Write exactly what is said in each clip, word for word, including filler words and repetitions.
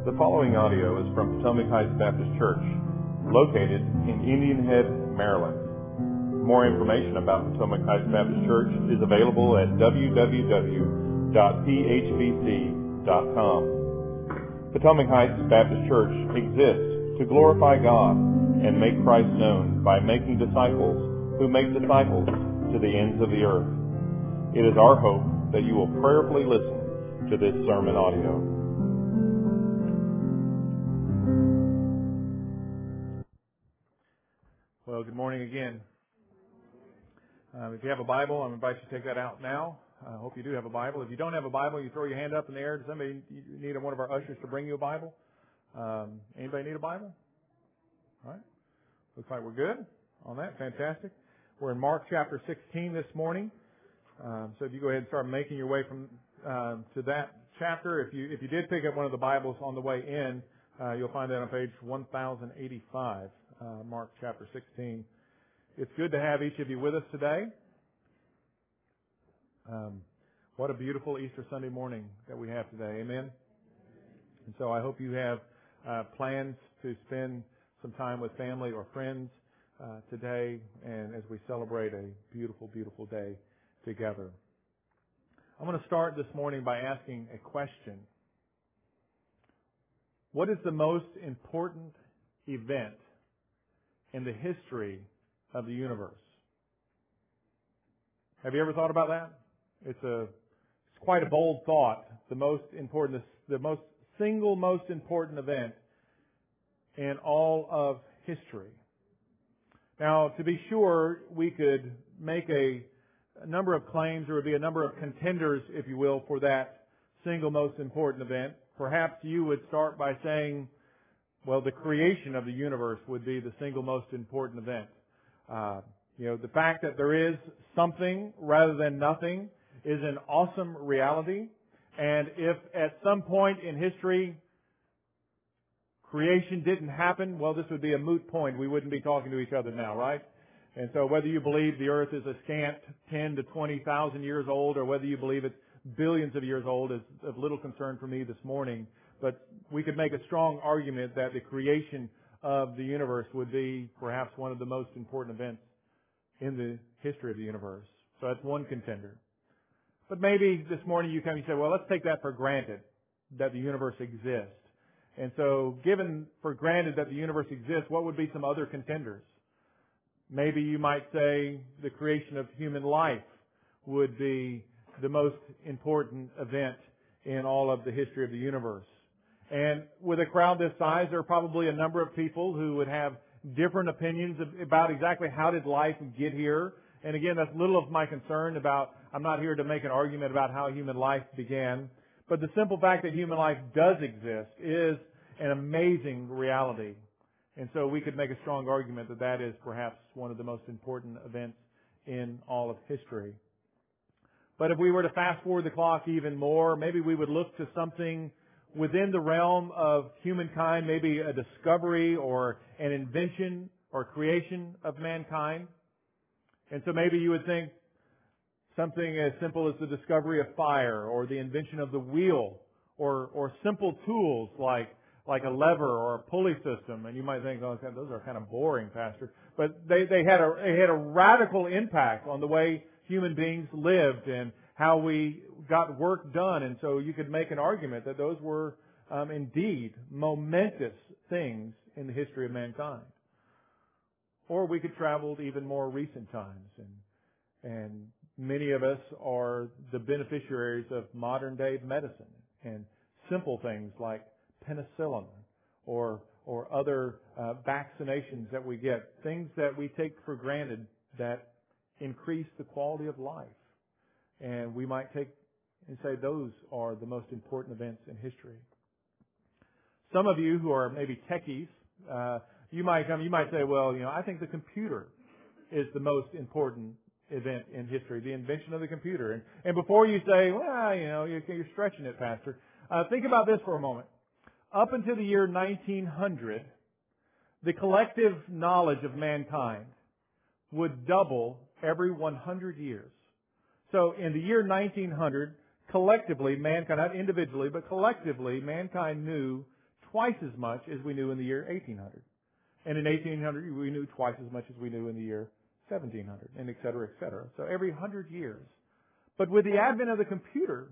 The following audio is from Potomac Heights Baptist Church, located in Indian Head, Maryland. More information about Potomac Heights Baptist Church is available at w w w dot p h b c dot com. Potomac Heights Baptist Church exists to glorify God and make Christ known by making disciples who make disciples to the ends of the earth. It is our hope that you will prayerfully listen to this sermon audio. Well, good morning again. Um, if you have a Bible, I'm inviting you to take that out now. I hope you do have a Bible. If you don't have a Bible, you throw your hand up in the air. Does somebody you need one of our ushers to bring you a Bible? Um, anybody need a Bible? All right. Looks like we're good on that. Fantastic. We're in Mark chapter sixteen this morning. Um, so if you go ahead and start making your way from uh, to that chapter, if you if you did pick up one of the Bibles on the way in, uh, you'll find that on page one thousand eighty-five. Uh, Mark chapter sixteen. It's good to have each of you with us today. Um, what a beautiful Easter Sunday morning that we have today. Amen. And so I hope you have uh, plans to spend some time with family or friends uh, today, and as we celebrate a beautiful, beautiful day together. I'm going to start this morning by asking a question. What is the most important event in the history of the universe? Have you ever thought about that? It's a it's quite a bold thought. The most important, the most single most important event in all of history. Now, to be sure, we could make a, a number of claims. There would be a number of contenders, if you will, for that single most important event. Perhaps you would start by saying, well, the creation of the universe would be the single most important event. Uh, you know, the fact that there is something rather than nothing is an awesome reality. And if at some point in history creation didn't happen, well, this would be a moot point. We wouldn't be talking to each other now, right? And so whether you believe the earth is a scant ten to twenty thousand years old, or whether you believe it's billions of years old, is of little concern for me this morning. But we could make a strong argument that the creation of the universe would be perhaps one of the most important events in the history of the universe. So that's one contender. But maybe this morning you come and say, well, let's take that for granted, that the universe exists. And so given for granted that the universe exists, what would be some other contenders? Maybe you might say the creation of human life would be the most important event in all of the history of the universe. And with a crowd this size, there are probably a number of people who would have different opinions about exactly how did life get here. And again, that's little of my concern about, I'm not here to make an argument about how human life began. But the simple fact that human life does exist is an amazing reality. And so we could make a strong argument that that is perhaps one of the most important events in all of history. But if we were to fast forward the clock even more, maybe we would look to something within the realm of humankind, maybe a discovery or an invention or creation of mankind. And so maybe you would think something as simple as the discovery of fire or the invention of the wheel or, or simple tools like, like a lever or a pulley system. And you might think, oh, those are kind of boring, Pastor. But they, they had a, they had a radical impact on the way human beings lived and how we got work done. And so you could make an argument that those were um, indeed momentous things in the history of mankind. Or we could travel to even more recent times. And, and many of us are the beneficiaries of modern day medicine and simple things like penicillin or, or other uh, vaccinations that we get. Things that we take for granted that increase the quality of life. And we might take and say those are the most important events in history. Some of you who are maybe techies, uh, you might come, you might say, well, you know, I think the computer is the most important event in history, the invention of the computer. And, and before you say, well, you know, you're, you're stretching it, Pastor, uh, think about this for a moment. Up until the year nineteen hundred, the collective knowledge of mankind would double every one hundred years. So in the year nineteen hundred, collectively, mankind, not individually, but collectively, mankind knew twice as much as we knew in the year eighteen hundred. And in eighteen hundred, we knew twice as much as we knew in the year seventeen hundred, and et cetera, et cetera. So every hundred years. But with the advent of the computer,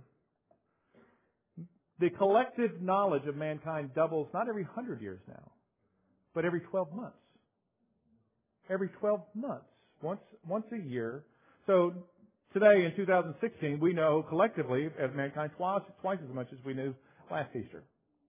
the collective knowledge of mankind doubles not every hundred years now, but every twelve months. Every twelve months. Once, once a year. So today in two thousand sixteen, we know collectively as mankind twice, twice as much as we knew last Easter.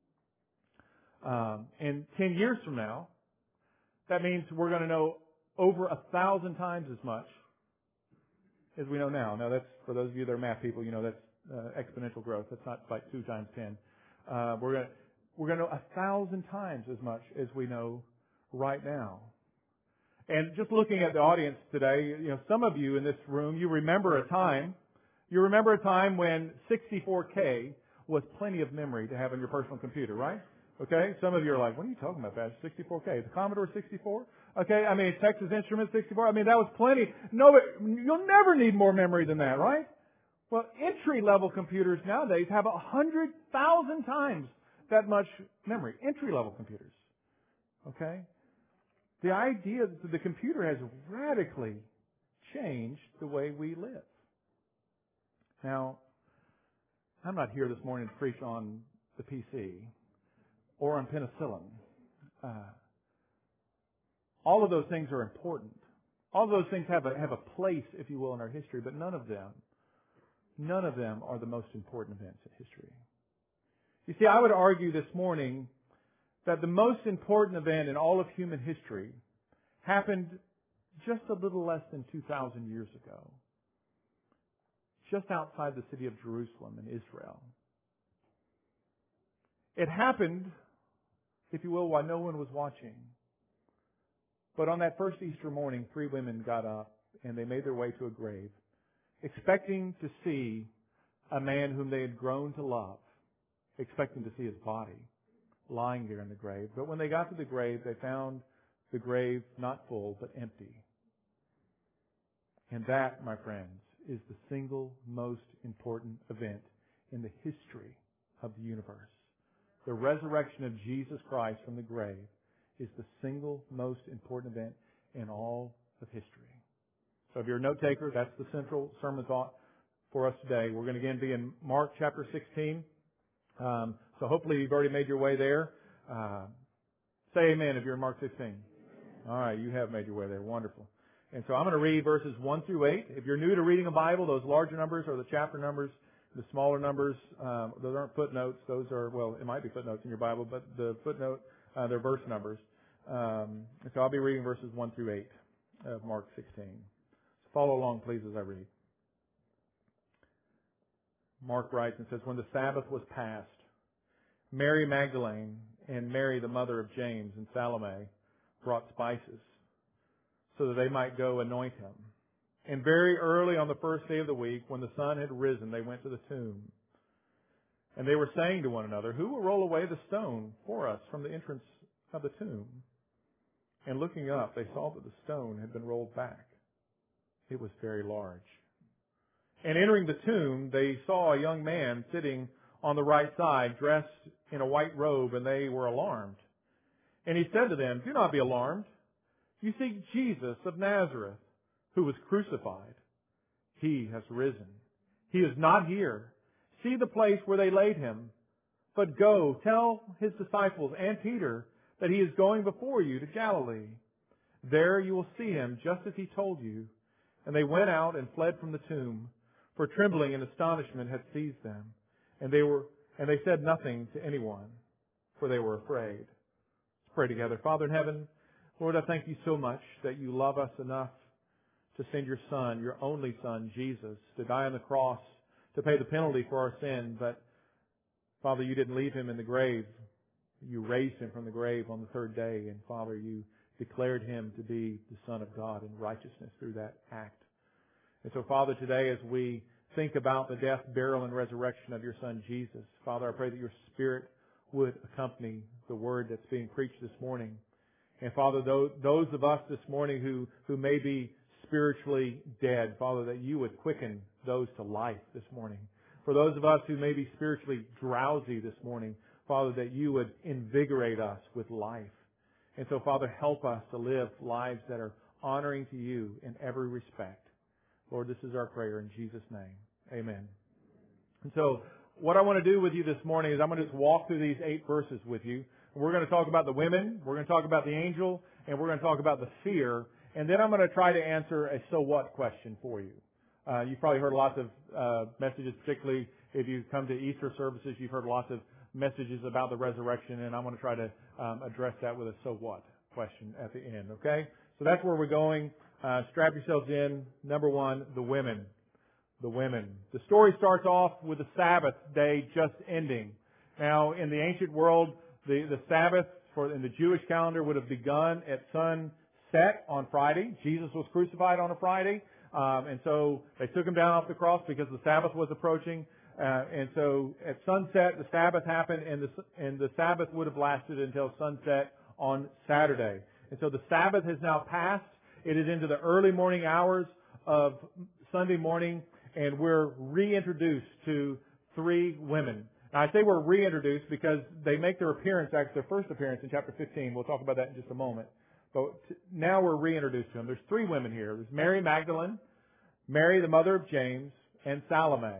Um, and ten years from now, that means we're going to know over a thousand times as much as we know now. Now that's, for those of you that are math people, you know that's uh, exponential growth. That's not like two times ten. Uh, we're going to, we're going to know a thousand times as much as we know right now. And just looking at the audience today, you know, some of you in this room, you remember a time, you remember a time when sixty-four K was plenty of memory to have on your personal computer, right? Okay? Some of you are like, what are you talking about, Pastor? sixty-four K. The Commodore sixty-four? Okay? I mean, Texas Instruments sixty-four. I mean, that was plenty. No, but you'll never need more memory than that, right? Well, entry-level computers nowadays have one hundred thousand times that much memory. Entry-level computers. Okay? The idea that the computer has radically changed the way we live. Now, I'm not here this morning to preach on the P C or on penicillin. Uh, all of those things are important. All of those things have a, have a place, if you will, in our history, but none of them, none of them are the most important events in history. You see, I would argue this morning that the most important event in all of human history happened just a little less than two thousand years ago, just outside the city of Jerusalem in Israel. It happened, if you will, while no one was watching. But on that first Easter morning, three women got up and they made their way to a grave, expecting to see a man whom they had grown to love, expecting to see his body lying there in the grave. But when they got to the grave, they found the grave not full, but empty. And that, my friends, is the single most important event in the history of the universe. The resurrection of Jesus Christ from the grave is the single most important event in all of history. So if you're a note taker, that's the central sermon thought for us today. We're going to again be in Mark chapter sixteen. Um, so hopefully you've already made your way there. Uh, say amen if you're in Mark sixteen. All right, you have made your way there. Wonderful. And so I'm going to read verses one through eight. If you're new to reading a Bible, those larger numbers are the chapter numbers. The smaller numbers, um, those aren't footnotes. Those are, well, it might be footnotes in your Bible, but the footnote, uh, they're verse numbers. Um, and so I'll be reading verses one through eight of Mark sixteen. So follow along, please, as I read. Mark writes and says, when the Sabbath was past, Mary Magdalene and Mary, the mother of James, and Salome brought spices so that they might go anoint him. And very early on the first day of the week, when the sun had risen, they went to the tomb. And they were saying to one another, who will roll away the stone for us from the entrance of the tomb? And looking up, they saw that the stone had been rolled back. It was very large. And entering the tomb, they saw a young man sitting on the right side, dressed in a white robe, and they were alarmed. And he said to them, do not be alarmed. You seek Jesus of Nazareth, who was crucified. He has risen. He is not here. See the place where they laid him. But go, tell his disciples and Peter that he is going before you to Galilee. There you will see him, just as he told you. And they went out and fled from the tomb, for trembling and astonishment had seized them. And they were, and they said nothing to anyone, for they were afraid. Let's pray together. Father in heaven, Lord, I thank you so much that you love us enough to send your Son, your only Son, Jesus, to die on the cross, to pay the penalty for our sin. But, Father, you didn't leave him in the grave. You raised him from the grave on the third day. And, Father, you declared him to be the Son of God in righteousness through that act. And so, Father, today as we think about the death, burial, and resurrection of your Son, Jesus, Father, I pray that your Spirit would accompany the word that's being preached this morning. And, Father, those of us this morning who, who may be spiritually dead, Father, that you would quicken those to life this morning. For those of us who may be spiritually drowsy this morning, Father, that you would invigorate us with life. And so, Father, help us to live lives that are honoring to you in every respect. Lord, this is our prayer in Jesus' name. Amen. And so, what I want to do with you this morning is I'm going to just walk through these eight verses with you. We're going to talk about the women, we're going to talk about the angel, and we're going to talk about the fear. And then I'm going to try to answer a so what question for you. Uh, you've probably heard lots of uh, messages, particularly if you come to Easter services, you've heard lots of messages about the resurrection, and I'm going to try to um, address that with a so what question at the end, okay? So that's where we're going. Uh, strap yourselves in. Number one, the women. The women. The story starts off with the Sabbath day just ending. Now, in the ancient world, the, the Sabbath for in the Jewish calendar would have begun at sunset on Friday. Jesus was crucified on a Friday, um, and so they took him down off the cross because the Sabbath was approaching. Uh, and so at sunset, the Sabbath happened, and the, and the Sabbath would have lasted until sunset on Saturday. And so the Sabbath has now passed. It is into the early morning hours of Sunday morning, and we're reintroduced to three women. Now, I say we're reintroduced because they make their appearance, actually their first appearance in chapter fifteen. We'll talk about that in just a moment. But now we're reintroduced to them. There's three women here. There's Mary Magdalene, Mary, the mother of James, and Salome.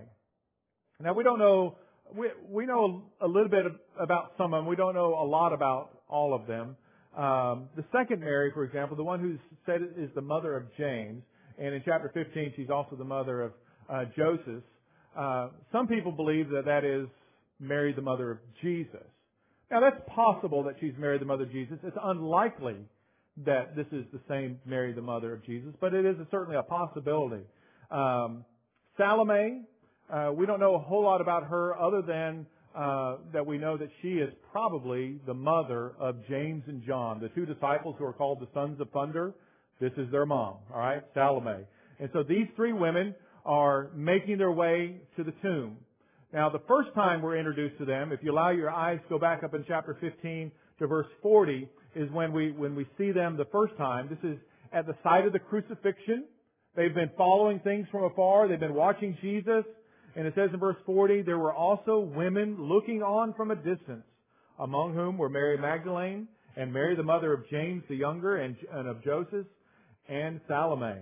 Now, we don't know, we, we know a little bit about some of them. We don't know a lot about all of them. Um, the second Mary, for example, the one who's said is the mother of James, and in chapter fifteen, she's also the mother of uh, Joseph. Uh, some people believe that that is Mary, the mother of Jesus. Now, that's possible that she's Mary, the mother of Jesus. It's unlikely that this is the same Mary, the mother of Jesus, but it is certainly a possibility. Um, Salome, uh, we don't know a whole lot about her other than uh, that we know that she is probably the mother of James and John, the two disciples who are called the sons of thunder. This is their mom, all right, Salome. And so these three women are making their way to the tomb. Now, the first time we're introduced to them, if you allow your eyes to go back up in chapter fifteen to verse forty, is when we when we see them the first time. This is at the site of the crucifixion. They've been following things from afar. They've been watching Jesus. And it says in verse forty, there were also women looking on from a distance, among whom were Mary Magdalene and Mary the mother of James the younger and, and of Joseph and Salome.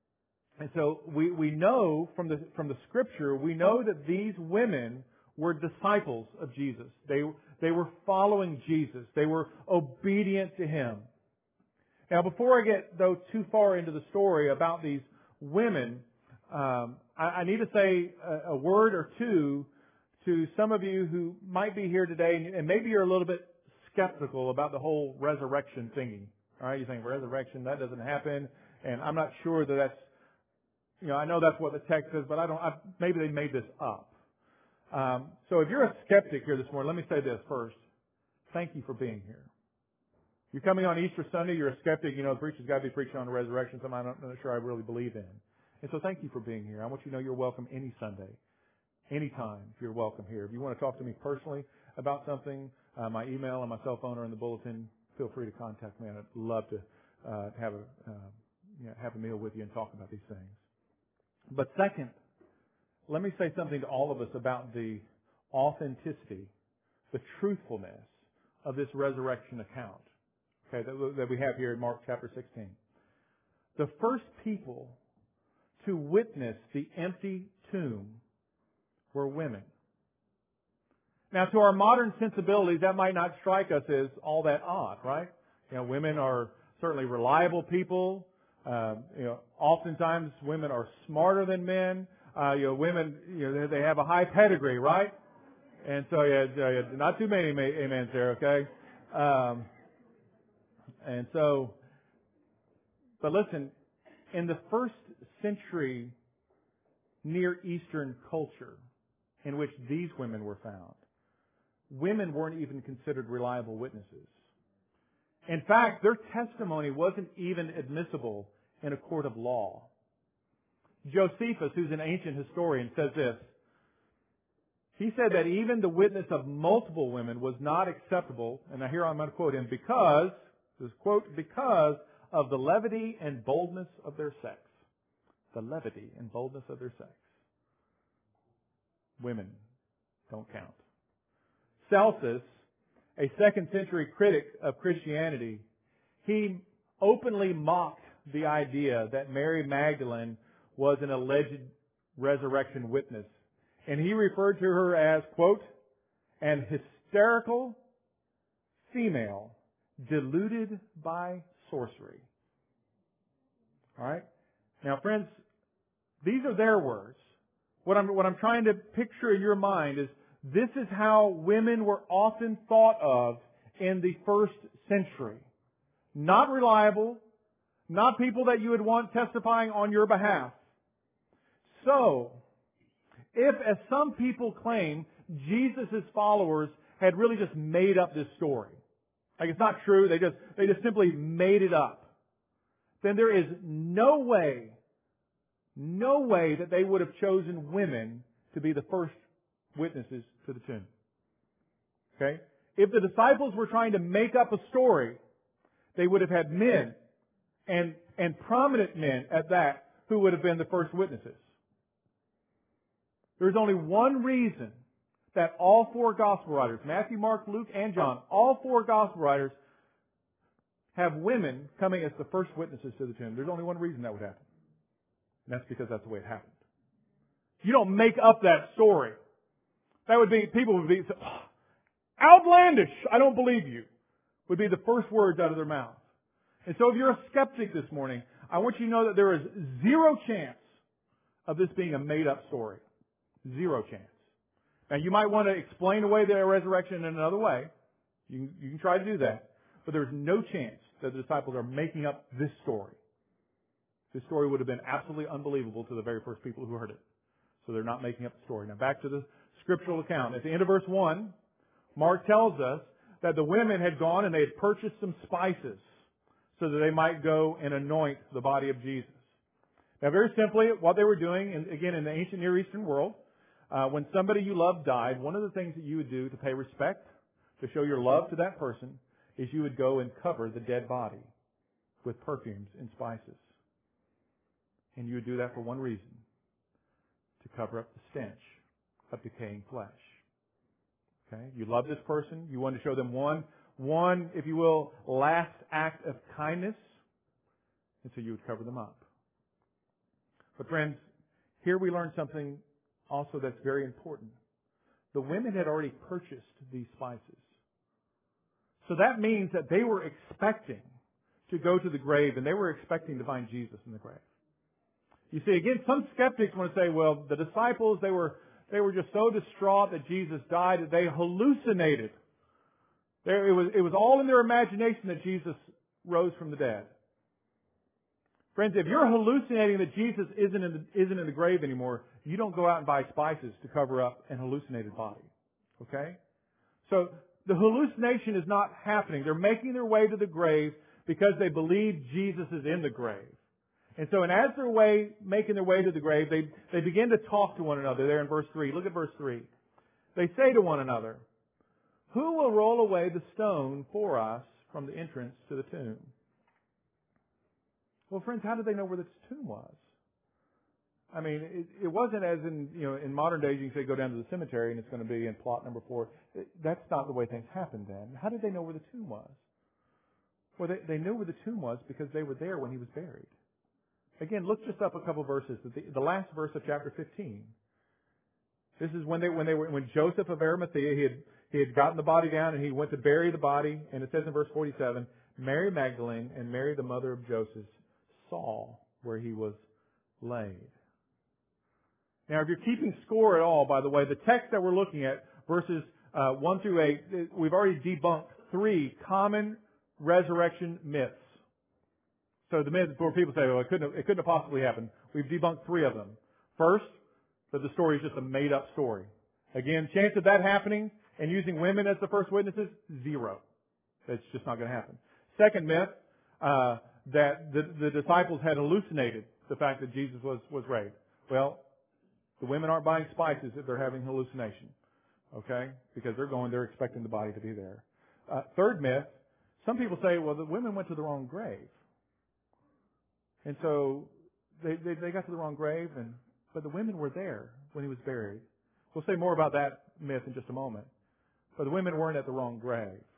And so we, we know from the from the scripture, we know that these women were disciples of Jesus. They they were following Jesus. They were obedient to Him. Now, before I get though too far into the story about these women, um, I, I need to say a, a word or two to some of you who might be here today, and, and maybe you're a little bit skeptical about the whole resurrection thingy. All right, you think resurrection, that doesn't happen, and I'm not sure that that's, you know, I know that's what the text says, but I don't, I, maybe they made this up. Um, so if you're a skeptic here this morning, let me say this first. Thank you for being here. You're coming on Easter Sunday, you're a skeptic, you know, the preacher's got to be preaching on the resurrection, something I'm not, not sure I really believe in. And so thank you for being here. I want you to know you're welcome any Sunday, anytime if you're welcome here. If you want to talk to me personally about something, uh, my email and my cell phone are in the bulletin. Feel free to contact me, and I'd love to uh, have a uh, you know, have a meal with you and talk about these things. But second, let me say something to all of us about the authenticity, the truthfulness of this resurrection account, okay, that, that we have here in Mark chapter sixteen. The first people to witness the empty tomb were women. Now, to our modern sensibilities, that might not strike us as all that odd, right? You know, women are certainly reliable people. Uh, you know, oftentimes women are smarter than men. Uh, you know, women, you know, they have a high pedigree, right? And so, yeah, yeah not too many amens there, okay? Um, and so, but listen, in the first century Near Eastern culture in which these women were found, women weren't even considered reliable witnesses. In fact, their testimony wasn't even admissible in a court of law. Josephus, who's an ancient historian, says this. He said that even the witness of multiple women was not acceptable, and now here I'm going to quote him, because, this quote, because of the levity and boldness of their sex. The levity and boldness of their sex. Women don't count. Celsus, a second century critic of Christianity, he openly mocked the idea that Mary Magdalene was an alleged resurrection witness. And he referred to her as, quote, an hysterical female deluded by sorcery. All right? Now, friends, these are their words. What I'm, what I'm trying to picture in your mind is this is how women were often thought of in the first century. Not reliable, not people that you would want testifying on your behalf. So, if, as some people claim, Jesus' followers had really just made up this story, like it's not true, they just, they just simply made it up, then there is no way, no way that they would have chosen women to be the first witnesses to the tomb. Okay? If the disciples were trying to make up a story, they would have had men, and, and prominent men at that, who would have been the first witnesses. There's only one reason that all four gospel writers, Matthew, Mark, Luke, and John, all four gospel writers have women coming as the first witnesses to the tomb. There's only one reason that would happen. And that's because that's the way it happened. You don't make up that story. That would be, people would be, outlandish, I don't believe you, would be the first words out of their mouth. And so if you're a skeptic this morning, I want you to know that there is zero chance of this being a made-up story. Zero chance. Now, you might want to explain away the resurrection in another way. You can, you can try to do that. But there's no chance that the disciples are making up this story. This story would have been absolutely unbelievable to the very first people who heard it. So they're not making up the story. Now, back to the scriptural account. At the end of verse one, Mark tells us that the women had gone and they had purchased some spices so that they might go and anoint the body of Jesus. Now, very simply, what they were doing, and again, in the ancient Near Eastern world, Uh, when somebody you love died, one of the things that you would do to pay respect, to show your love to that person, is you would go and cover the dead body with perfumes and spices. And you would do that for one reason, to cover up the stench of decaying flesh. Okay? You love this person. You want to show them one, one, if you will, last act of kindness. And so you would cover them up. But friends, here we learn something also that's very important. The women had already purchased these spices. So that means that they were expecting to go to the grave, and they were expecting to find Jesus in the grave. You see, again, some skeptics want to say, well, the disciples, they were they were just so distraught that Jesus died that they hallucinated. There, it was it was all in their imagination that Jesus rose from the dead. Friends, if you're hallucinating that Jesus isn't in the, isn't in the grave anymore, you don't go out and buy spices to cover up an hallucinated body. Okay? So the hallucination is not happening. They're making their way to the grave because they believe Jesus is in the grave. And so, and as they're way, making their way to the grave, they, they begin to talk to one another. There in verse three. Look at verse three. They say to one another, "Who will roll away the stone for us from the entrance to the tomb?" Well, friends, how did they know where this tomb was? I mean, it, it wasn't as in, you know, in modern days you can say go down to the cemetery and it's going to be in plot number four. That's not the way things happened then. How did they know where the tomb was? Well, they, they knew where the tomb was because they were there when he was buried. Again, look just up a couple verses. The, the last verse of chapter fifteen. This is when they when they were when Joseph of Arimathea he had he had gotten the body down and he went to bury the body, and it says in verse forty-seven, Mary Magdalene and Mary the mother of Joseph saw where he was laid. Now, if you're keeping score at all, by the way, the text that we're looking at, verses uh, one through eight, we've already debunked three common resurrection myths. So the myths where people say, well, it couldn't have, it couldn't have possibly happened. We've debunked three of them. First, that the story is just a made-up story. Again, chance of that happening and using women as the first witnesses, zero. That's just not going to happen. Second myth, uh, that the, the disciples had hallucinated the fact that Jesus was, was raised. Well, the women aren't buying spices if they're having hallucination. Okay? Because they're going, they're expecting the body to be there. Uh, third myth, some people say, well, the women went to the wrong grave. And so they, they, they got to the wrong grave, and but the women were there when he was buried. We'll say more about that myth in just a moment. But the women weren't at the wrong grave.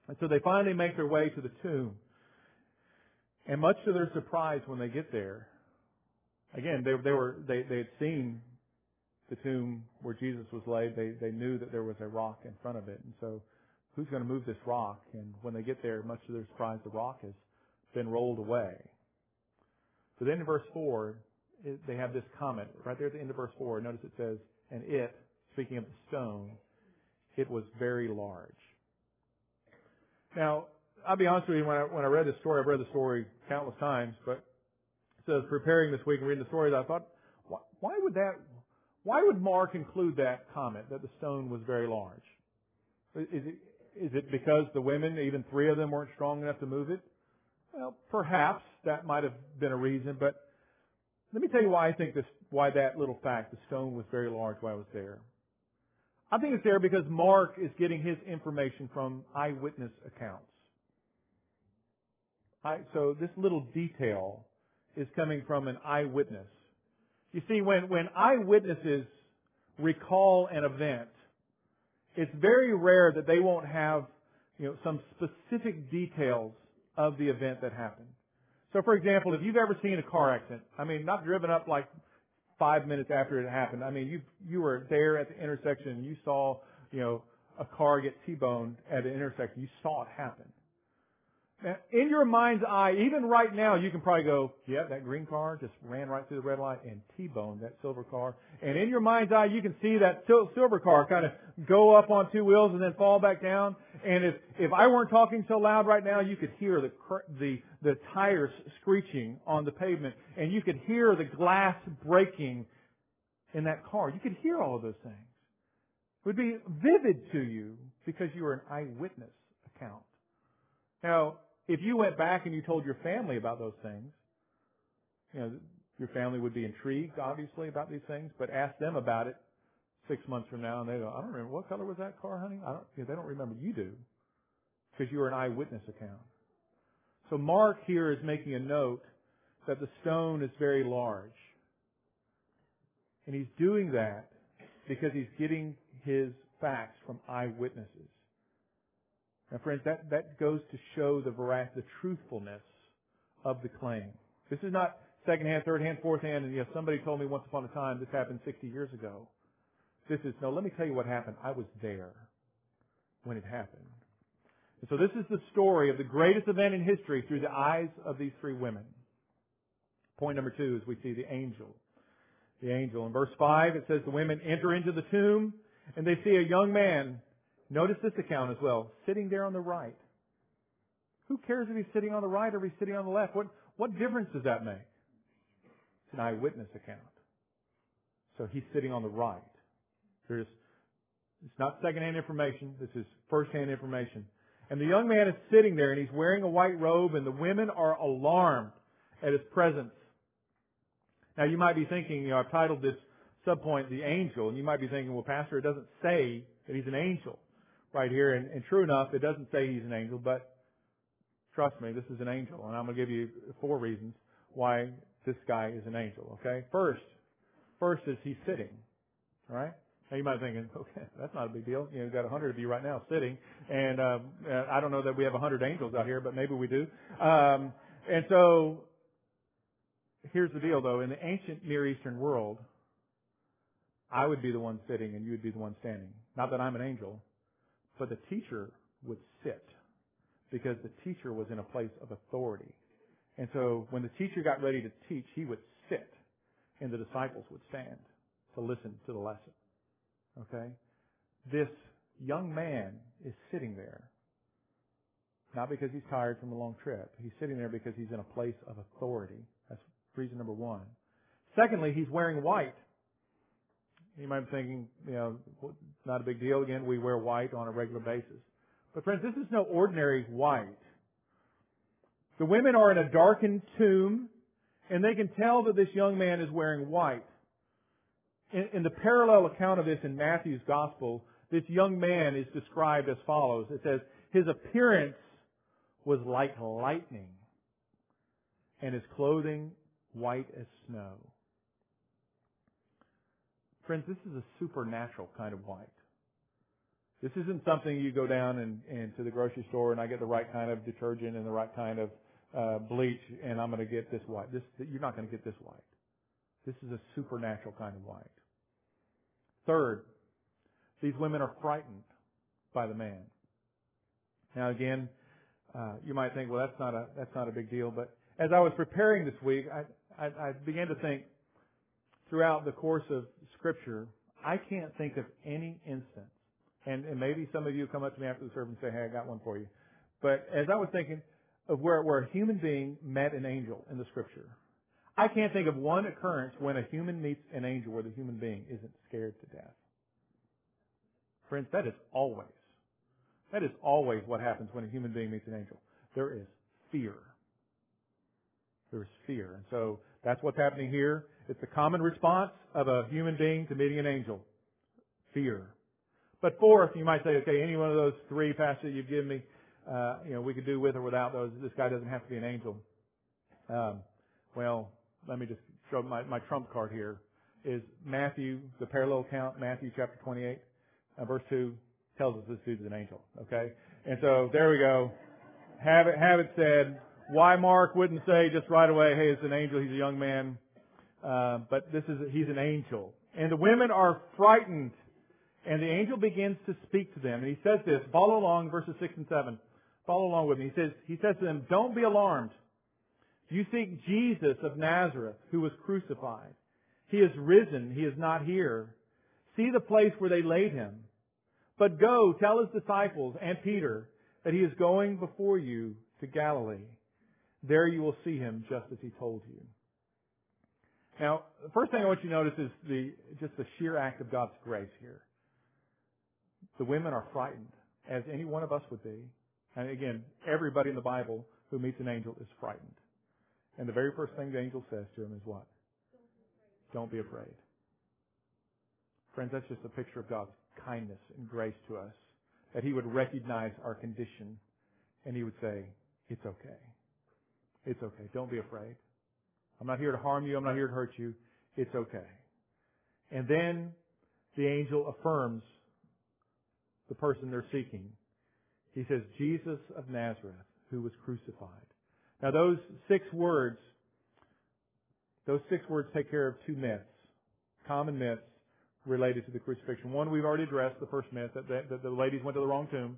And so they finally make their way to the tomb. And much to their surprise when they get there, again, they, they were they, they had seen the tomb where Jesus was laid. They they knew that there was a rock in front of it. And so, who's going to move this rock? And when they get there, much to their surprise, the rock has been rolled away. So then in verse four, it, they have this comment. Right there at the end of verse four, notice it says, and it, speaking of the stone, it was very large. Now, I'll be honest with you, when I, when I read this story, I've read the story countless times, but it says preparing this week and reading the story, I thought, why, why would that, why would Mark include that comment, that the stone was very large? Is it, is it because the women, even three of them, weren't strong enough to move it? Well, perhaps that might have been a reason, but let me tell you why I think this, why that little fact, the stone was very large, why it was there. I think it's there because Mark is getting his information from eyewitness accounts. I, so this little detail is coming from an eyewitness. You see, when, when eyewitnesses recall an event, it's very rare that they won't have, you know, some specific details of the event that happened. So, for example, if you've ever seen a car accident, I mean, not driven up like five minutes after it happened. I mean, you you were there at the intersection and you saw, you know, a car get T-boned at an intersection. You saw it happen. Now, in your mind's eye, even right now, you can probably go, yeah, that green car just ran right through the red light and T-boned that silver car. And in your mind's eye, you can see that silver car kind of go up on two wheels and then fall back down. And if, if I weren't talking so loud right now, you could hear the, the, the tires screeching on the pavement. And you could hear the glass breaking in that car. You could hear all of those things. It would be vivid to you because you were an eyewitness account. Now, if you went back and you told your family about those things, you know, your family would be intrigued, obviously, about these things, but ask them about it six months from now, and they go, I don't remember, what color was that car, honey? I don't, you know, they don't remember. You do, because you were an eyewitness account. So Mark here is making a note that the stone is very large. And he's doing that because he's getting his facts from eyewitnesses. Now, friends, that, that goes to show the veracity, the truthfulness of the claim. This is not second-hand, third-hand, fourth-hand, and you know, somebody told me once upon a time this happened sixty years ago. This is, no, let me tell you what happened. I was there when it happened. And so this is the story of the greatest event in history through the eyes of these three women. Point number two is we see the angel. The angel. In verse five, it says the women enter into the tomb, and they see a young man. Notice this account as well, sitting there on the right. Who cares if he's sitting on the right or if he's sitting on the left? What, what difference does that make? It's an eyewitness account. So he's sitting on the right. There's, it's not secondhand information. This is firsthand information. And the young man is sitting there and he's wearing a white robe and the women are alarmed at his presence. Now you might be thinking, you know, I've titled this subpoint, the angel, and you might be thinking, well, Pastor, it doesn't say that he's an angel right here. And, and true enough, it doesn't say he's an angel, but trust me, this is an angel. And I'm going to give you four reasons why this guy is an angel, okay? First, first is he's sitting, all right? Now you might be thinking, okay, that's not a big deal. You know, we've got a hundred of you right now sitting, and um, I don't know that we have a hundred angels out here, but maybe we do. Um, and so, here's the deal, though. In the ancient Near Eastern world, I would be the one sitting and you would be the one standing. Not that I'm an angel, but the teacher would sit because the teacher was in a place of authority. And so when the teacher got ready to teach, he would sit and the disciples would stand to listen to the lesson. Okay? This young man is sitting there, not because he's tired from a long trip. He's sitting there because he's in a place of authority. That's reason number one. Secondly, he's wearing white. You might be thinking, you know, not a big deal. Again, we wear white on a regular basis. But friends, this is no ordinary white. The women are in a darkened tomb, and they can tell that this young man is wearing white. In, in the parallel account of this in Matthew's Gospel, this young man is described as follows. It says, his appearance was like lightning, and his clothing white as snow. Friends, this is a supernatural kind of white. This isn't something you go down and, and to the grocery store and I get the right kind of detergent and the right kind of uh, bleach and I'm going to get this white. This, you're not going to get this white. This is a supernatural kind of white. Third, these women are frightened by the man. Now again, uh, you might think, well, that's not a that's not a big deal. But as I was preparing this week, I, I, I began to think throughout the course of Scripture, I can't think of any instance. And, and maybe some of you come up to me after the service and say, hey, I got one for you. But as I was thinking of where, where a human being met an angel in the Scripture, I can't think of one occurrence when a human meets an angel where the human being isn't scared to death. Friends, that is always, that is always what happens when a human being meets an angel. There is fear. There is fear. And so that's what's happening here. It's the common response of a human being to meeting an angel. Fear. But fourth, you might say, okay, any one of those three passages you've given me, uh, you know, we could do with or without those. This guy doesn't have to be an angel. Um, well, let me just show my, my trump card here. Is Matthew, the parallel account, Matthew chapter twenty-eight, uh, verse two, tells us this dude's an angel. Okay? And so there we go. Have it, have it said. Why Mark wouldn't say just right away, hey, it's an angel, he's a young man. Uh, but this is, he's an angel. And the women are frightened. And the angel begins to speak to them. And he says this, follow along, verses six and seven. Follow along with me. He says, he says to them, don't be alarmed. You seek Jesus of Nazareth, who was crucified. He is risen. He is not here. See the place where they laid him. But go, tell his disciples and Peter that he is going before you to Galilee. There you will see him just as he told you. Now, the first thing I want you to notice is the just the sheer act of God's grace here. The women are frightened, as any one of us would be. And again, everybody in the Bible who meets an angel is frightened. And the very first thing the angel says to him is what? Don't be afraid. Friends, that's just a picture of God's kindness and grace to us. That He would recognize our condition and He would say, it's okay. It's okay. Don't be afraid. I'm not here to harm you. I'm not here to hurt you. It's okay. And then the angel affirms the person they're seeking. He says, Jesus of Nazareth, who was crucified. Now those six words, those six words take care of two myths, common myths related to the crucifixion. One we've already addressed, the first myth, that the, that the ladies went to the wrong tomb.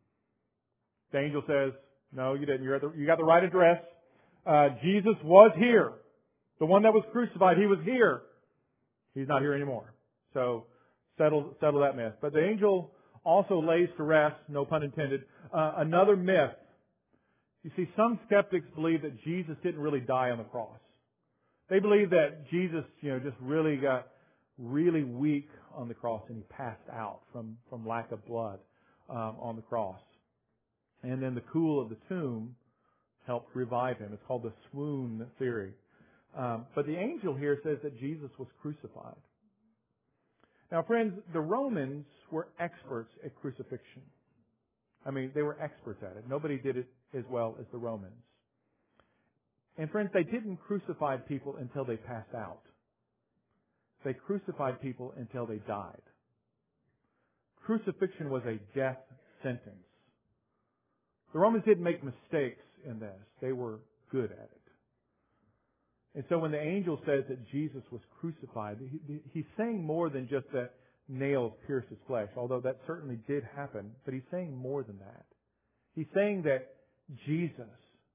The angel says, no, you didn't. You're at the, you got the right address. Uh, Jesus was here. The one that was crucified, He was here. He's not here anymore. So settle, settle that myth. But the angel also lays to rest, no pun intended, uh, another myth. You see, some skeptics believe that Jesus didn't really die on the cross. They believe that Jesus, you know, just really got really weak on the cross and He passed out from, from lack of blood um, on the cross. And then the cool of the tomb helped revive Him. It's called the swoon theory. Um, but the angel here says that Jesus was crucified. Now, friends, the Romans were experts at crucifixion. I mean, they were experts at it. Nobody did it as well as the Romans. And friends, they didn't crucify people until they passed out. They crucified people until they died. Crucifixion was a death sentence. The Romans didn't make mistakes in this. They were good at it. And so when the angel says that Jesus was crucified, he, he's saying more than just that nails pierced His flesh, although that certainly did happen. But He's saying more than that. He's saying that Jesus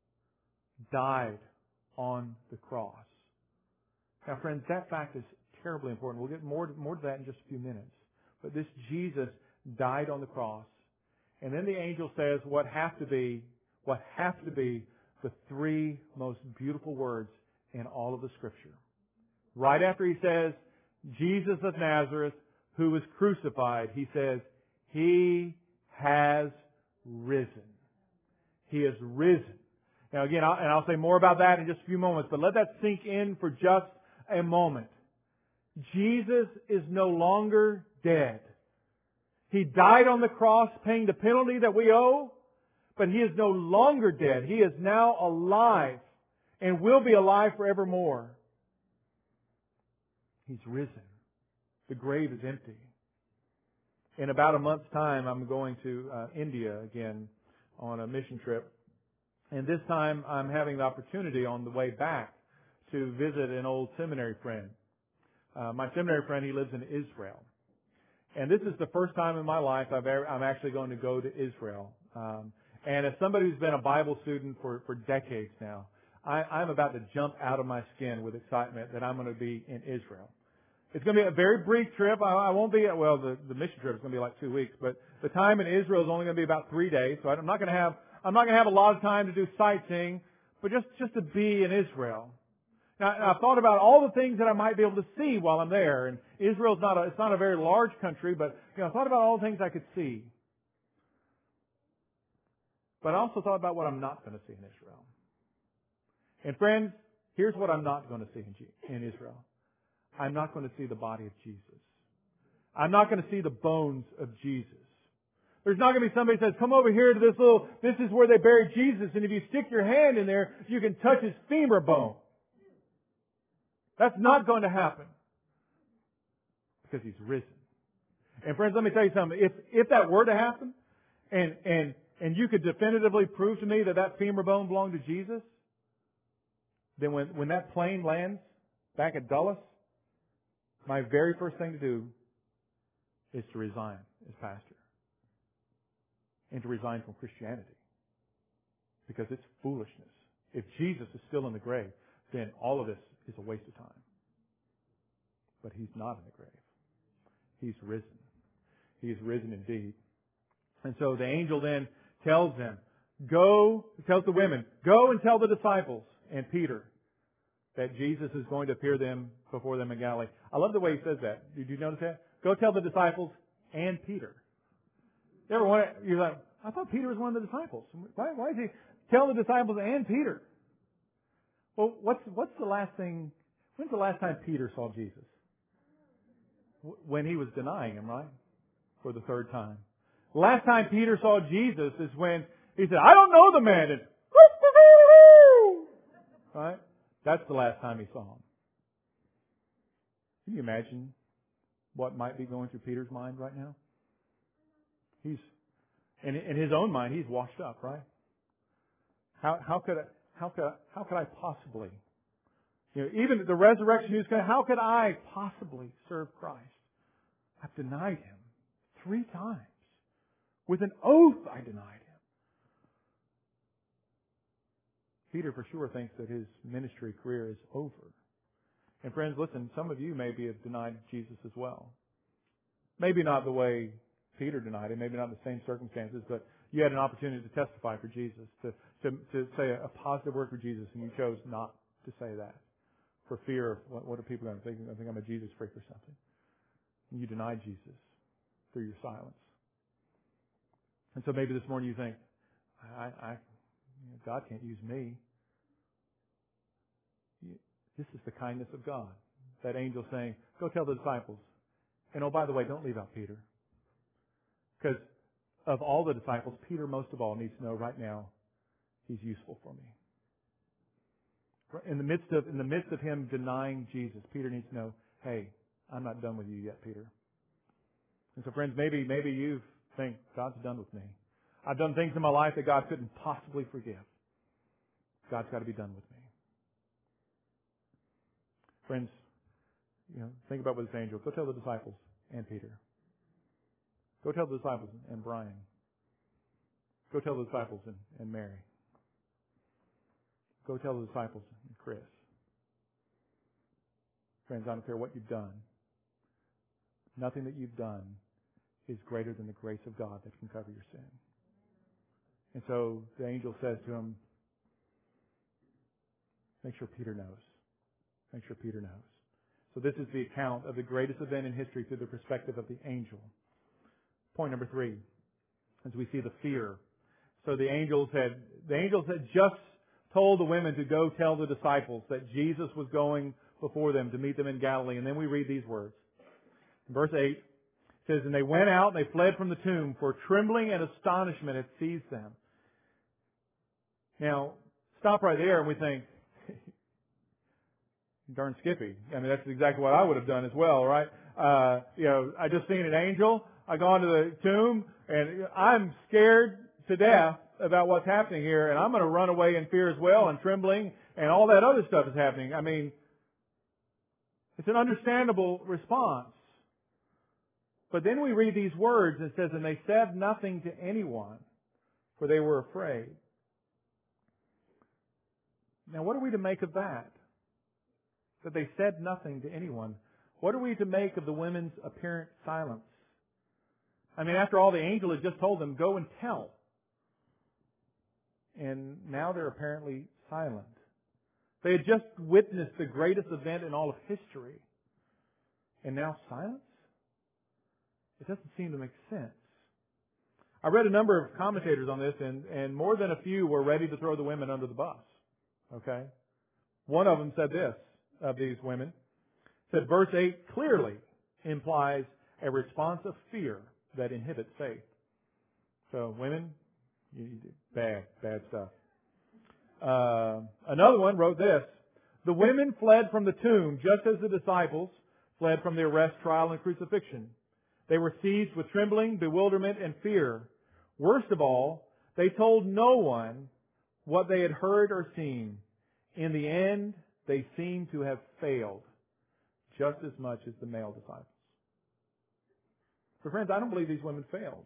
died on the cross. Now, friends, that fact is terribly important. We'll get more, more to that in just a few minutes. But this Jesus died on the cross. And then the angel says what have to be, what have to be the three most beautiful words in all of the Scripture. Right after He says, Jesus of Nazareth, who was crucified, He says, He has risen. He is risen. Now again, I'll, and I'll say more about that in just a few moments, but let that sink in for just a moment. Jesus is no longer dead. He died on the cross paying the penalty that we owe, but He is no longer dead. He is now alive and will be alive forevermore. He's risen. The grave is empty. in about a month's time, I'm going to uh, India again on a mission trip. And this time, I'm having the opportunity on the way back to visit an old seminary friend. Uh, my seminary friend, he lives in Israel. And this is the first time in my life I've ever, I'm actually going to go to Israel. Um, and as somebody who's been a Bible student for, for decades now, I, I'm about to jump out of my skin with excitement that I'm going to be in Israel. It's going to be a very brief trip. I, I won't be, well, the, the mission trip is going to be like two weeks, but the time in Israel is only going to be about three days, so I'm not going to have, I'm not going to have a lot of time to do sightseeing, but just, just to be in Israel. Now, I've thought about all the things that I might be able to see while I'm there, and Israel's not a, it's not a very large country, but, you know, I thought about all the things I could see. But I also thought about what I'm not going to see in Israel. And friends, here's what I'm not going to see in, G- in Israel. I'm not going to see the body of Jesus. I'm not going to see the bones of Jesus. There's not going to be somebody who says, come over here to this little, this is where they buried Jesus, and if you stick your hand in there, you can touch his femur bone. That's not going to happen. Because he's risen. And friends, let me tell you something. If, if that were to happen, and, and, and you could definitively prove to me that that femur bone belonged to Jesus, then when, when that plane lands back at Dulles, my very first thing to do is to resign as pastor. And to resign from Christianity. Because it's foolishness. If Jesus is still in the grave, then all of this is a waste of time. But He's not in the grave. He's risen. He is risen indeed. And so the angel then tells them, go, tells the women, go and tell the disciples and Peter that Jesus is going to appear them before them in Galilee. I love the way he says that. Did you notice that? Go tell the disciples and Peter. You ever wonder, you're like, I thought Peter was one of the disciples. Why, why is he tell the disciples and Peter? Well, what's what's the last thing? When's the last time Peter saw Jesus? When he was denying Him, right? For the third time. Last time Peter saw Jesus is when he said, I don't know the man. And, right? That's the last time he saw Him. Can you imagine what might be going through Peter's mind right now? He's, in, in his own mind, he's washed up, right? How, how could I, how could I, how could I possibly, you know, even the resurrection news, how could I possibly serve Christ? I've denied Him three times. With an oath, I denied Him. Peter for sure thinks that his ministry career is over. And friends, listen, some of you maybe have denied Jesus as well. Maybe not the way Peter denied Him, maybe not in the same circumstances, but you had an opportunity to testify for Jesus, to, to, to say a positive word for Jesus, and you chose not to say that for fear of what, what are people going to think? I think I'm a Jesus freak or something. And you denied Jesus through your silence. And so maybe this morning you think, I, I, God can't use me. This is the kindness of God. That angel saying, go tell the disciples. And oh, by the way, don't leave out Peter. Because of all the disciples, Peter most of all needs to know right now, he's useful for me. In the midst of, in the midst of him denying Jesus, Peter needs to know, hey, I'm not done with you yet, Peter. And so friends, maybe, maybe you think, God's done with me. I've done things in my life that God couldn't possibly forgive. God's got to be done with me. Friends, you know, think about what this angel. Go tell the disciples and Peter. Go tell the disciples and Brian. Go tell the disciples and, and Mary. Go tell the disciples and Chris. Friends, I don't care what you've done. Nothing that you've done is greater than the grace of God that can cover your sin. And so the angel says to him, make sure Peter knows. Make sure Peter knows. So this is the account of the greatest event in history through the perspective of the angel. Point number three, as we see the fear. So the angels had, the angels had just told the women to go tell the disciples that Jesus was going before them to meet them in Galilee. And then we read these words. In verse eight, it says, and they went out and they fled from the tomb, for trembling and astonishment had seized them. Now, stop right there and we think, darn Skippy. I mean, that's exactly what I would have done as well, right? Uh, you know, I just seen an angel. Uh, I go into the tomb, and I'm scared to death about what's happening here, and I'm going to run away in fear as well, and trembling, and all that other stuff is happening. I mean, it's an understandable response. But then we read these words, and it says, and they said nothing to anyone, for they were afraid. Now, what are we to make of that? That they said nothing to anyone. What are we to make of the women's apparent silence? I mean, after all, the angel had just told them, go and tell. And now they're apparently silent. They had just witnessed the greatest event in all of history. And now silence? It doesn't seem to make sense. I read a number of commentators on this, and, and more than a few were ready to throw the women under the bus. Okay? One of them said this of these women. Said verse eight clearly implies a response of fear that inhibits faith. So women, you, you do bad, bad stuff. Uh, another one wrote this. The women fled from the tomb just as the disciples fled from the arrest, trial, and crucifixion. They were seized with trembling, bewilderment, and fear. Worst of all, they told no one what they had heard or seen. In the end, they seemed to have failed just as much as the male disciples. But friends, I don't believe these women failed.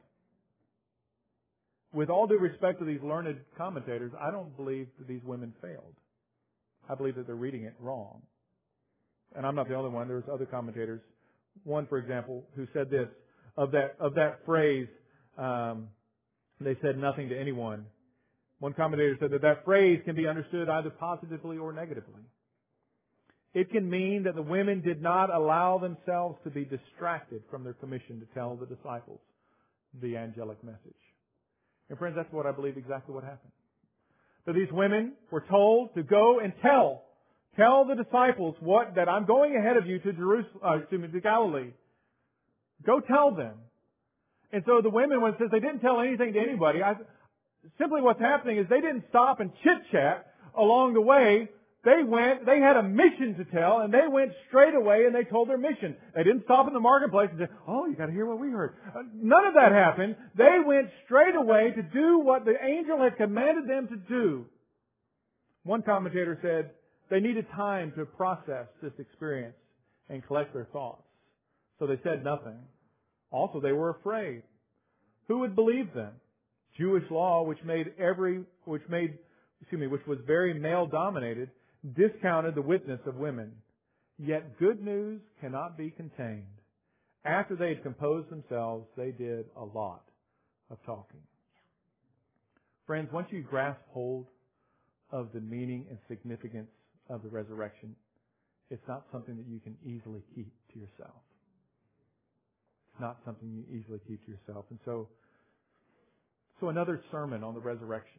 With all due respect to these learned commentators, I don't believe that these women failed. I believe that they're reading it wrong. And I'm not the only one. There's other commentators. One, for example, who said this, of that, of that phrase, um, they said nothing to anyone. One commentator said that that phrase can be understood either positively or negatively. It can mean that the women did not allow themselves to be distracted from their commission to tell the disciples the angelic message. And friends, that's what I believe exactly what happened. That these women were told to go and tell, tell the disciples what, that I'm going ahead of you to Jerusalem, uh, excuse me, to Galilee. Go tell them. And so the women, when it says they didn't tell anything to anybody, I, simply what's happening is they didn't stop and chit-chat along the way. They went, they had a mission to tell, and they went straight away and they told their mission. They didn't stop in the marketplace and say, oh, you got to hear what we heard. Uh, none of that happened. They went straight away to do what the angel had commanded them to do. One commentator said they needed time to process this experience and collect their thoughts. So they said nothing. Also, they were afraid. Who would believe them? Jewish law, which made every, which made, excuse me, which was very male-dominated, discounted the witness of women. Yet good news cannot be contained. After they had composed themselves, they did a lot of talking. Friends, once you grasp hold of the meaning and significance of the resurrection, it's not something that you can easily keep to yourself. It's not something you easily keep to yourself. And so, so another sermon on the resurrection.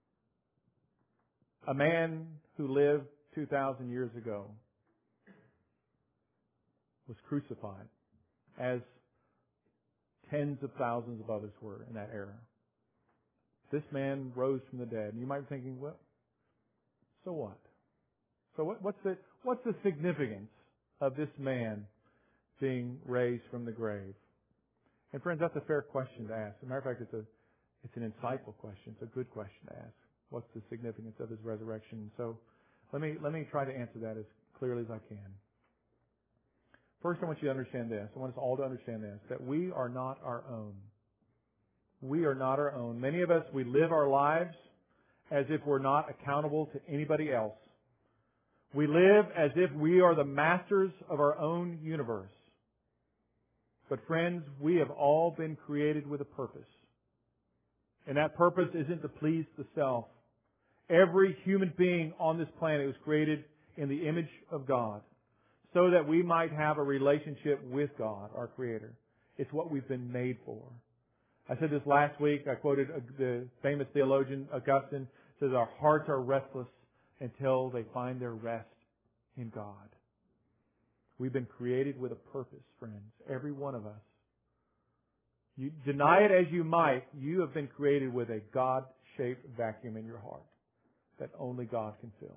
A man who lived two thousand years ago was crucified, as tens of thousands of others were in that era. This man rose from the dead. And you might be thinking, well, so what? So what, what's the what's the significance of this man being raised from the grave? And friends, that's a fair question to ask. As a matter of fact, it's a it's an insightful question. It's a good question to ask. What's the significance of his resurrection? So let me let me try to answer that as clearly as I can. First, I want you to understand this. I want us all to understand this, that we are not our own. We are not our own. Many of us, we live our lives as if we're not accountable to anybody else. We live as if we are the masters of our own universe. But friends, we have all been created with a purpose. And that purpose isn't to please the self. Every human being on this planet was created in the image of God so that we might have a relationship with God, our Creator. It's what we've been made for. I said this last week. I quoted the famous theologian Augustine. Says our hearts are restless until they find their rest in God. We've been created with a purpose, friends. Every one of us. You deny it as you might, you have been created with a God-shaped vacuum in your heart that only God can fill.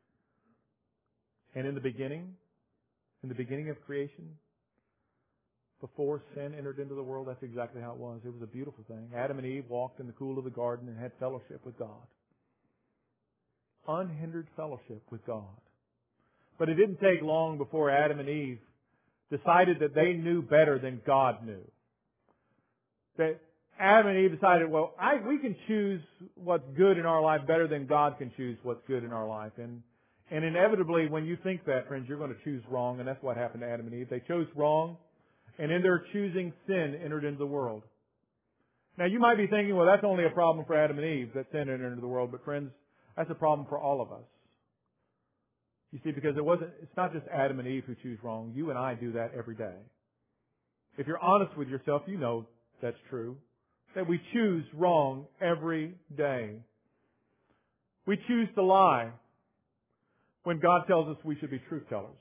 And in the beginning, in the beginning of creation, before sin entered into the world, that's exactly how it was. It was a beautiful thing. Adam and Eve walked in the cool of the garden and had fellowship with God. Unhindered fellowship with God. But it didn't take long before Adam and Eve decided that they knew better than God knew. That Adam and Eve decided, well, I, we can choose what's good in our life better than God can choose what's good in our life. And, and inevitably, when you think that, friends, you're going to choose wrong. And that's what happened to Adam and Eve. They chose wrong. And in their choosing, sin entered into the world. Now, you might be thinking, well, that's only a problem for Adam and Eve, that sin entered into the world. But friends, that's a problem for all of us. You see, because it wasn't, it's not just Adam and Eve who choose wrong. You and I do that every day. If you're honest with yourself, you know that's true. That we choose wrong every day. We choose to lie when God tells us we should be truth tellers.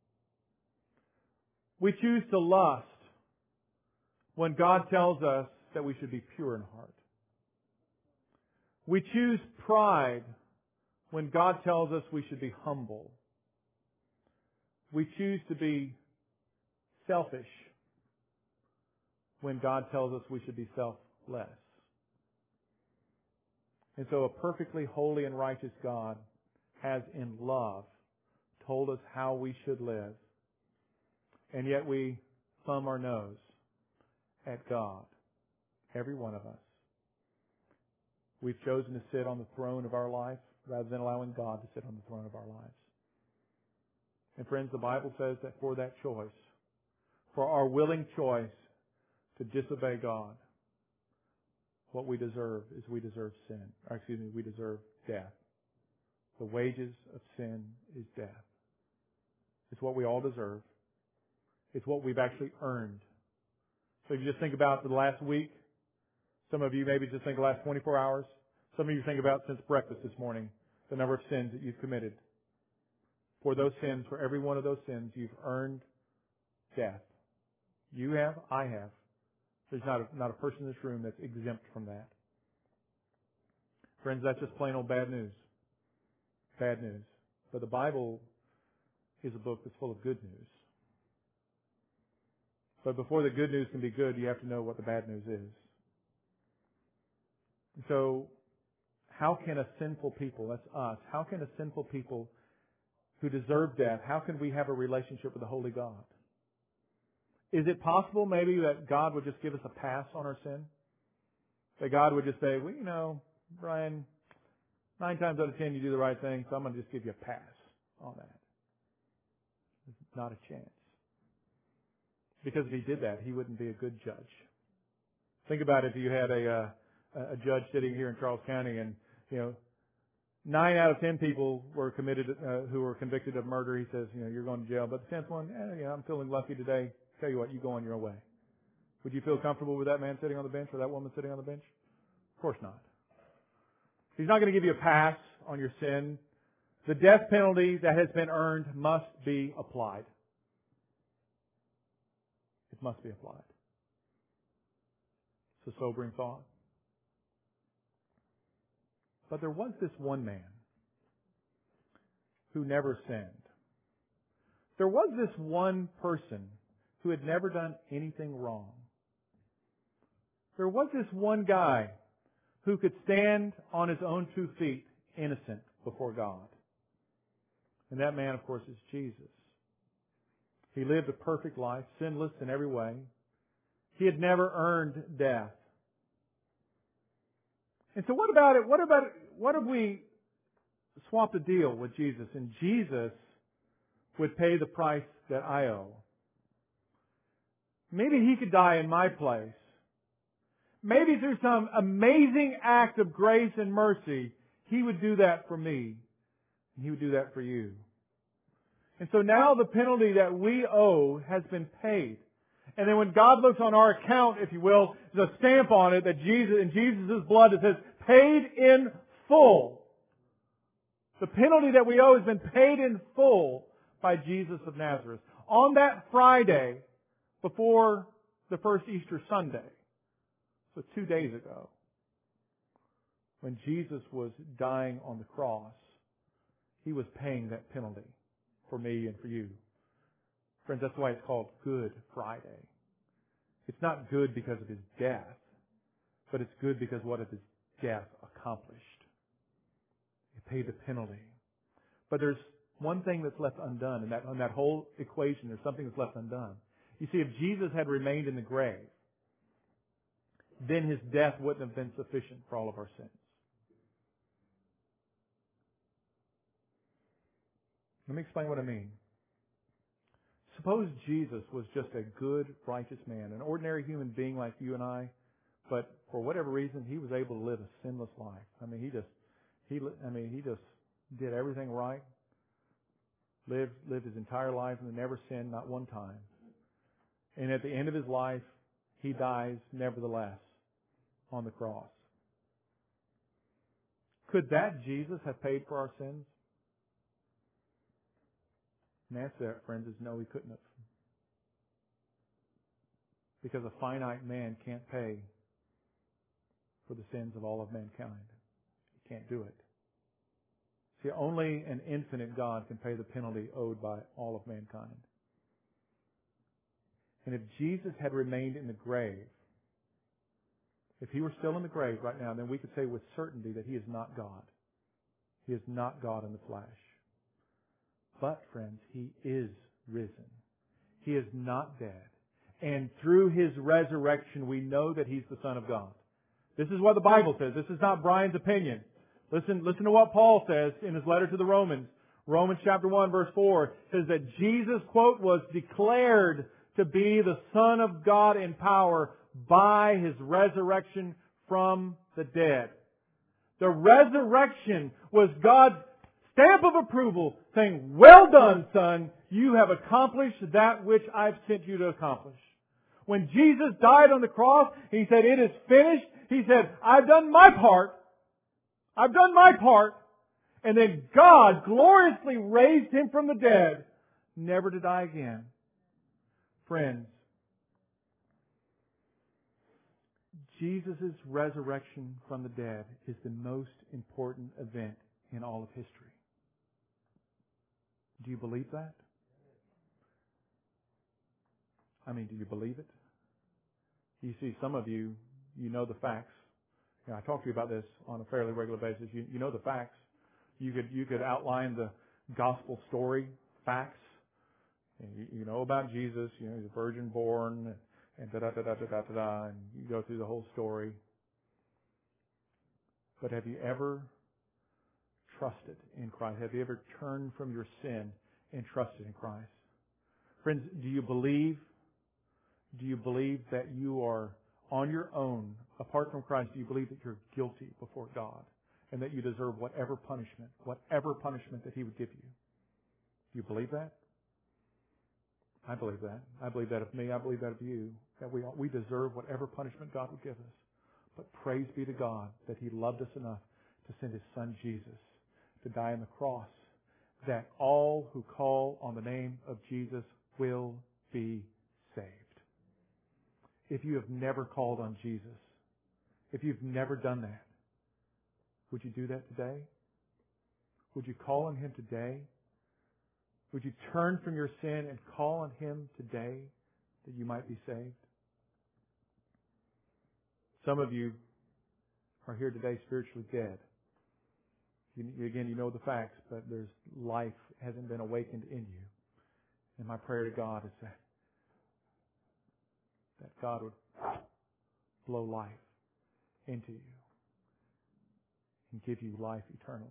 We choose to lust when God tells us that we should be pure in heart. We choose pride when God tells us we should be humble. We choose to be selfish when God tells us we should be selfless. And so a perfectly holy and righteous God has in love told us how we should live. And yet we thumb our nose at God. Every one of us. We've chosen to sit on the throne of our life rather than allowing God to sit on the throne of our lives. And friends, the Bible says that for that choice, for our willing choice to disobey God, what we deserve is we deserve sin. Or excuse me, we deserve death. The wages of sin is death. It's what we all deserve. It's what we've actually earned. So if you just think about the last week, some of you maybe just think the last twenty-four hours. Some of you think about since breakfast this morning, the number of sins that you've committed. For those sins, for every one of those sins, you've earned death. You have, I have. There's not a, not a person in this room that's exempt from that. Friends, that's just plain old bad news. Bad news. But the Bible is a book that's full of good news. But before the good news can be good, you have to know what the bad news is. So, how can a sinful people, that's us, how can a sinful people who deserve death, how can we have a relationship with the Holy God? Is it possible maybe that God would just give us a pass on our sin? That God would just say, well, you know, Brian, nine times out of ten you do the right thing, so I'm going to just give you a pass on that. There's not a chance. Because if He did that, He wouldn't be a good judge. Think about if you had a, uh, a judge sitting here in Charles County and, you know, nine out of ten people were committed, uh, who were convicted of murder. He says, you know, you're going to jail. But the tenth one, eh, yeah, I'm feeling lucky today. Tell you what, you go on your way. Would you feel comfortable with that man sitting on the bench or that woman sitting on the bench? Of course not. He's not going to give you a pass on your sin. The death penalty that has been earned must be applied. It must be applied. It's a sobering thought. But there was this one man who never sinned. There was this one person who had never done anything wrong. There was this one guy who could stand on his own two feet, innocent before God. And that man, of course, is Jesus. He lived a perfect life, sinless in every way. He had never earned death. And so what about it? What about it? What if we swapped a deal with Jesus and Jesus would pay the price that I owe? Maybe He could die in my place. Maybe through some amazing act of grace and mercy, He would do that for me. And He would do that for you. And so now the penalty that we owe has been paid. And then when God looks on our account, if you will, there's a stamp on it that Jesus, in Jesus' blood, it says, paid in full. The penalty that we owe has been paid in full by Jesus of Nazareth. On that Friday, before the first Easter Sunday, so two days ago, when Jesus was dying on the cross, He was paying that penalty for me and for you. Friends, that's why it's called Good Friday. It's not good because of His death, but it's good because what His death accomplished. He paid the penalty. But there's one thing that's left undone in that, in that whole equation. There's something that's left undone. You see, if Jesus had remained in the grave, then His death wouldn't have been sufficient for all of our sins. Let me explain what I mean. Suppose Jesus was just a good, righteous man, an ordinary human being like you and I, but for whatever reason, He was able to live a sinless life. I mean, He just, He, I mean, He just did everything right, lived, lived His entire life and never sinned, not one time. And at the end of His life, He dies nevertheless on the cross. Could that Jesus have paid for our sins? And the answer to that, friends, is no, He couldn't have. Because a finite man can't pay for the sins of all of mankind. He can't do it. See, only an infinite God can pay the penalty owed by all of mankind. And if Jesus had remained in the grave, if He were still in the grave right now, then we could say with certainty that He is not God. He is not God in the flesh. But, friends, He is risen. He is not dead. And through His resurrection, we know that He's the Son of God. This is what the Bible says. This is not Brian's opinion. Listen, listen to what Paul says in his letter to the Romans. Romans chapter one, verse four says that Jesus, quote, was declared to be the Son of God in power by His resurrection from the dead. The resurrection was God's stamp of approval saying, well done, Son. You have accomplished that which I've sent you to accomplish. When Jesus died on the cross, He said, it is finished. He said, I've done my part. I've done my part. And then God gloriously raised Him from the dead, never to die again. Friends, Jesus' resurrection from the dead is the most important event in all of history. Do you believe that? I mean, do you believe it? You see, some of you, you know the facts. You know, I talk to you about this on a fairly regular basis. You, you know the facts. You could you could outline the gospel story facts. And you, you know about Jesus. You know, He's a virgin born, and da da da da da da da, and you go through the whole story. But have you ever trusted in Christ? Have you ever turned from your sin and trusted in Christ? Friends, do you believe? Do you believe that you are on your own, apart from Christ? Do you believe that you're guilty before God and that you deserve whatever punishment, whatever punishment that He would give you? Do you believe that? I believe that. I believe that of me. I believe that of you. That we we deserve whatever punishment God would give us. But praise be to God that He loved us enough to send His Son Jesus to die on the cross, that all who call on the name of Jesus will be saved. If you have never called on Jesus, if you've never done that, would you do that today? Would you call on Him today? Would you turn from your sin and call on Him today that you might be saved? Some of you are here today spiritually dead. You, again, you know the facts, but there's life hasn't been awakened in you. And my prayer to God is that that God would blow life into you and give you life eternal.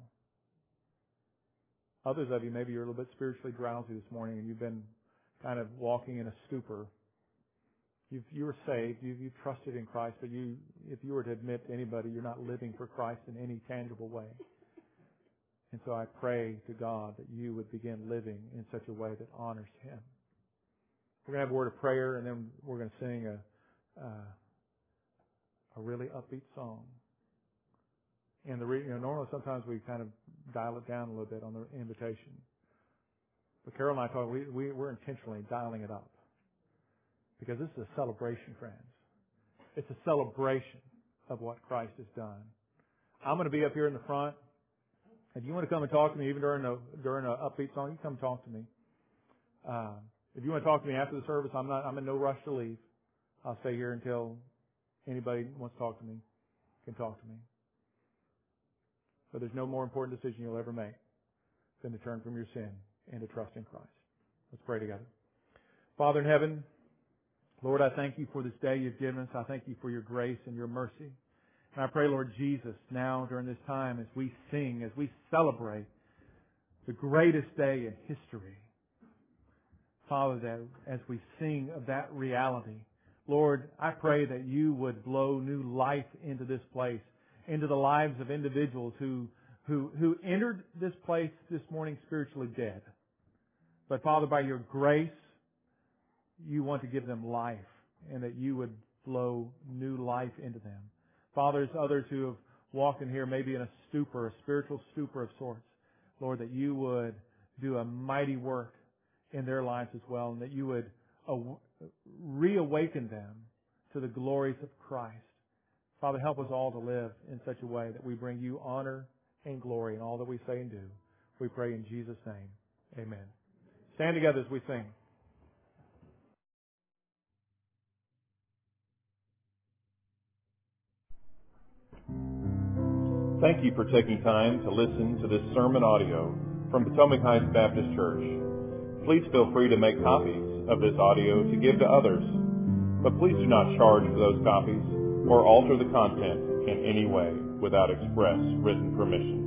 Others of you, maybe you're a little bit spiritually drowsy this morning and you've been kind of walking in a stupor. You've, you were saved, you've, you've trusted in Christ, but you, if you were to admit to anybody, you're not living for Christ in any tangible way. And so I pray to God that you would begin living in such a way that honors Him. We're going to have a word of prayer, and then we're going to sing a uh, a really upbeat song. And the re- you know normally sometimes we kind of dial it down a little bit on the invitation, but Carol and I talk. We, we we're intentionally dialing it up because this is a celebration, friends. It's a celebration of what Christ has done. I'm going to be up here in the front. If you want to come and talk to me, even during a during an upbeat song, you come talk to me. Uh, if you want to talk to me after the service, I'm not. I'm in no rush to leave. I'll stay here until anybody wants to talk to me can talk to me. But there's no more important decision you'll ever make than to turn from your sin and to trust in Christ. Let's pray together. Father in heaven, Lord, I thank you for this day you've given us. I thank you for your grace and your mercy. And I pray, Lord Jesus, now during this time as we sing, as we celebrate the greatest day in history, Father, that as we sing of that reality, Lord, I pray that you would blow new life into this place, into the lives of individuals who, who, who entered this place this morning spiritually dead. But Father, by your grace, you want to give them life, and that you would blow new life into them. Father, there's others who have walked in here maybe in a stupor, a spiritual stupor of sorts. Lord, that you would do a mighty work in their lives as well, and that you would reawaken them to the glories of Christ. Father, help us all to live in such a way that we bring you honor and glory in all that we say and do. We pray in Jesus' name. Amen. Stand together as we sing. Thank you for taking time to listen to this sermon audio from Potomac Heights Baptist Church. Please feel free to make copies of this audio to give to others, but please do not charge for those copies or alter the content in any way without express written permission.